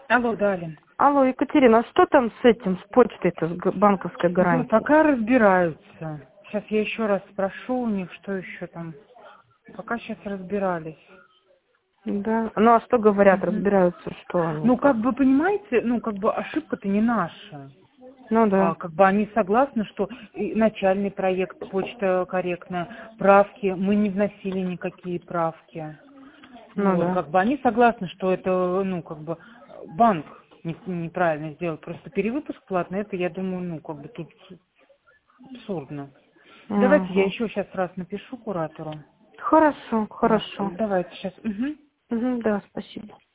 Алло, Далин. Алло, Екатерина, а что там с этим, с почтой-то, с банковской гарантией? Пока разбираются. Сейчас я еще раз спрошу у них, что еще там. Пока сейчас разбирались. Да. Ну а что говорят, Мгм. разбираются, что они? Ну, как бы, понимаете, ну, как бы ошибка-то не наша. Ну да. Как бы они согласны, что и начальный проект, почта корректная, правки, мы не вносили никакие правки. Ну Вот, да. как бы они согласны, что это, ну, как бы банк неправильно сделал. Просто перевыпуск платный, это, я думаю, ну, как бы тут абсурдно. Давайте я Угу. еще сейчас раз напишу куратору. Хорошо, Маш, хорошо. давайте сейчас. Угу. Угу, да, спасибо.